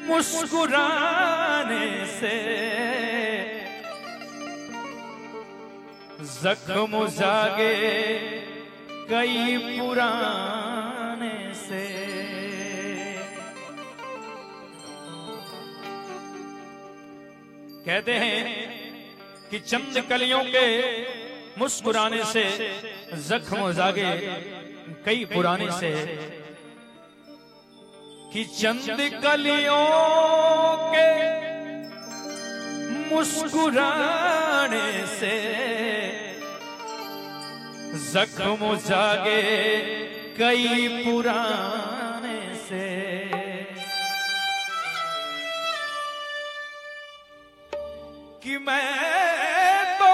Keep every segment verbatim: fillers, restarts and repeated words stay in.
मुस्कुराने से जख्म जागे कई पुराने से। कहते हैं कि चंद कलियों के मुस्कुराने से जख्म जागे कई पुराने से, कि चंद कलियों के मुस्कुराने से जख्म जागे कई पुराने से। कि मैं तो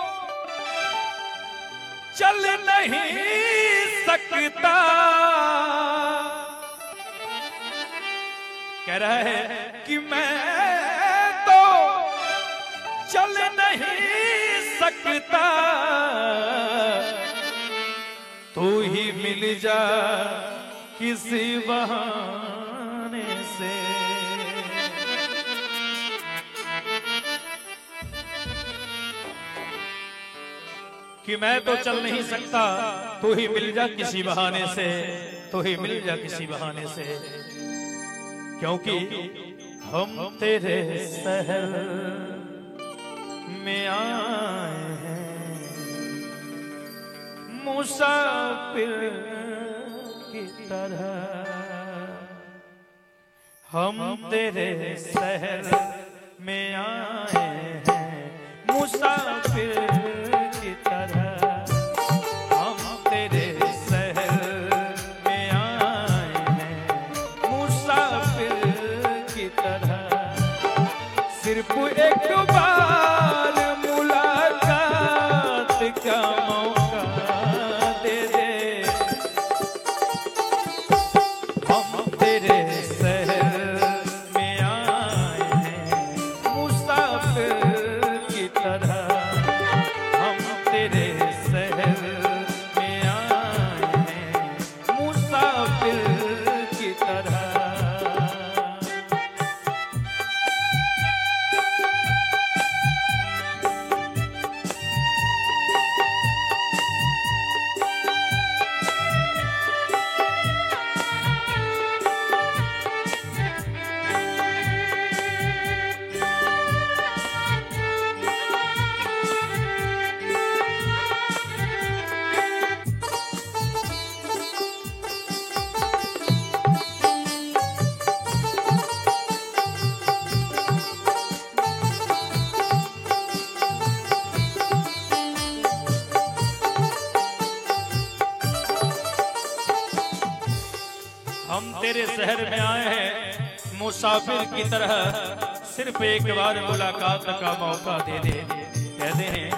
चल नहीं सकता, कह रहा है कि मैं तो चल नहीं सकता, तू ही मिल जा किसी बहाने से। कि मैं तो चल नहीं सकता, तू ही मिल जा किसी बहाने से, तू ही मिल जा किसी बहाने से। क्योंकि हम तेरे शहर में आए हैं मुसाफिर की तरह, हम तेरे शहर में आए हैं मुसाफिर की तरह, हम तेरे शहर में आए हैं मुसाफिर की तरह। सिर्फ एक बार मुलाकात का मौका दे दे, हम तेरे शहर में आए हैं मुसाफिर की तरह, हम तेरे शहर में आए हैं मुसाफिर की तरह। हम तेरे शहर में आए हैं मुसाफिर की तरह, सिर्फ एक बार मुलाकात का मौका दे दे। कहते हैं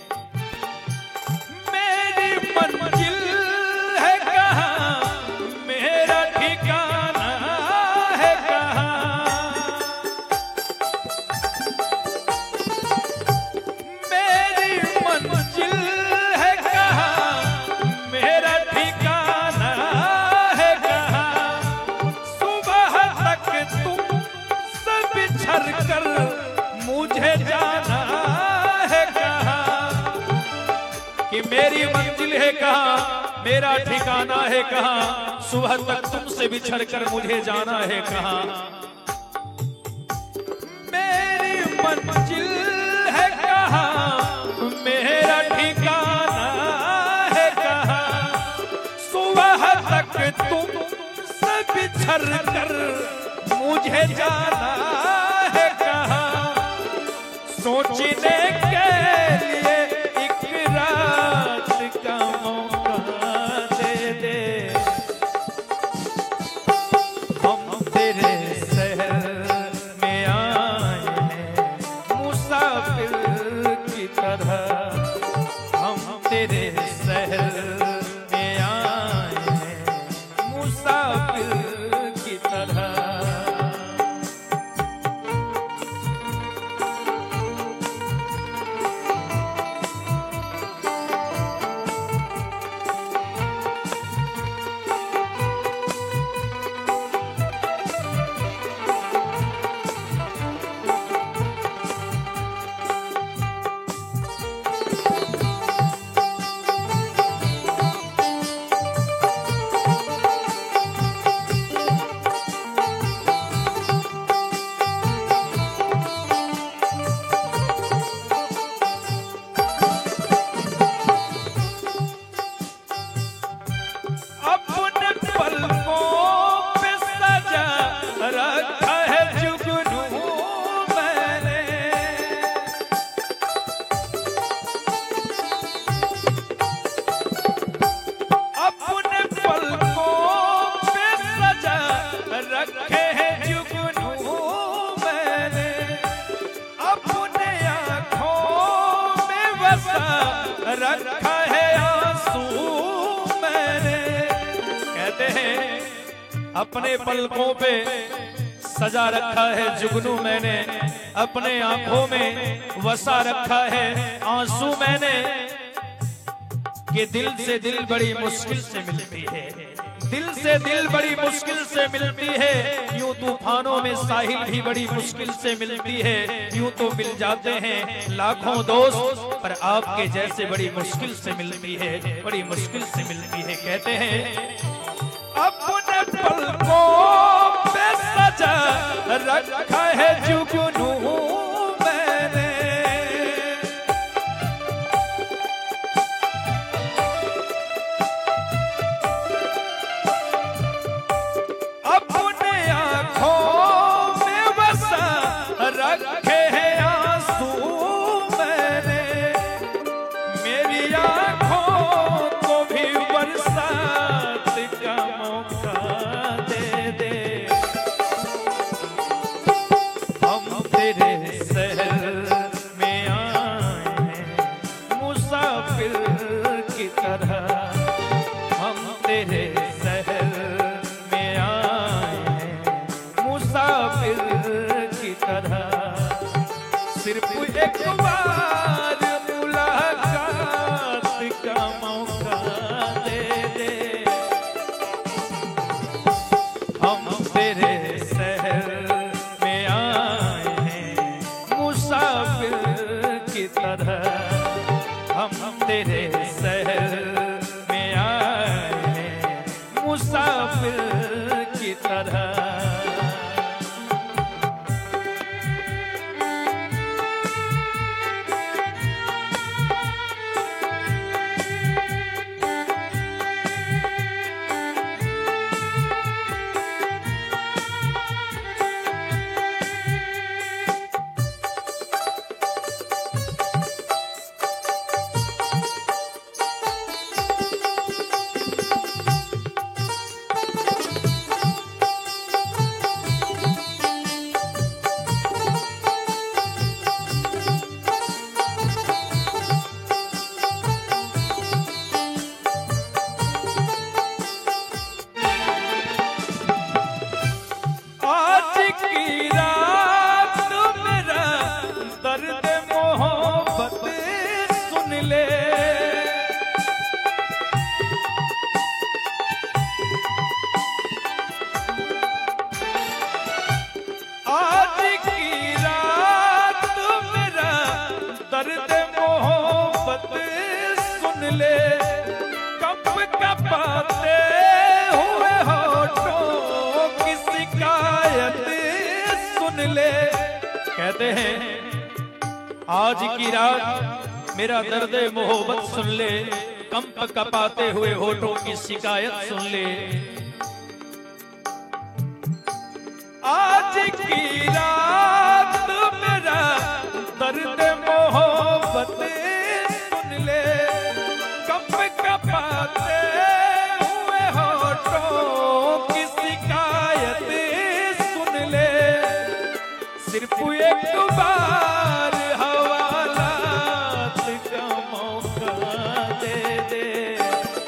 मेरी मंजिल है कहाँ, मेरा ठिकाना है कहाँ, मेरी मंजिल है कहाँ, मेरा ठिकाना है कहाँ, सुबह तक तुम सब बिछड़ कर मुझे जाना है कहाँ। कि मेरी मंजिल है कहाँ, मेरा ठिकाना है कहाँ, सुबह तक तुमसे बिछड़ कर मुझे जाना है कहाँ। मेरी मंजिल है कहाँ, मेरा ठिकाना है कहाँ, सुबह तक तुमसे बिछड़ कर मुझे जाना है कहाँ। सोचने के लिए एक रात का मौका दे दे, हम तेरे शहर में आए हैं मुसाफिर की तरह, हम तेरे शहर में आए हैं मुसाफिर की तरह। अपने पलकों पे सजा रखा है जुगनू मैंने, अपने आंखों में वसा रखा है आंसू मैंने, कि दिल से दिल बड़ी मुश्किल से मिलती है, दिल से दिल बड़ी मुश्किल से मिलती है। यूं तूफानों में साहिल भी बड़ी मुश्किल से मिलती है। यूं तो मिल जाते हैं लाखों दोस्त, पर आपके जैसे बड़ी मुश्किल से मिलती है, बड़ी मुश्किल से मिलती है। कहते हैं अपने पलकों पे सजा रखा है जुगनू मैंने, अपने आंखों में बसा रखे हैं आंसू मैंने, मेरी आंखों को भी बरसात का मौका दे दे। हम तेरे शहर में आए हैं मुसाफिर की तरह, हम तेरे शहर में आए हैं मुसाफिर की तरह, सिर्फ एक बार मुलाकात का मौका दे दे। हम तेरे शहर में आए हैं मुसाफिर की तरह, हम तेरे शहर में आए हैं मुसाफिर की तरह। दर्द मोहब्बत सुन ले, कप कपाते हुए होठों की शिकायत सुन ले। कहते हैं आज की रात मेरा दर्द मोहब्बत सुन ले, कंप कपाते हुए होठों की शिकायत सुन ले। आज की रात मेरा दर्द मोहब्बत सुन ले, कप कपाते हुए होठों की शिकायत सुन ले। सिर्फ एक बार हवालात का मौका दे दे।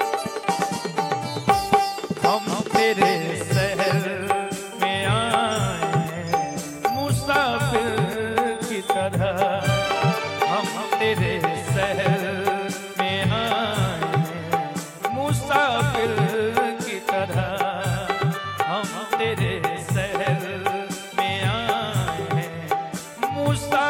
हम तेरे शहर में आए हैं मुसाफिर की तरह, हम तेरे शहर में आए हैं मुसाफिर की तरह, हम तेरे शहर में आए हैं मुसाफिर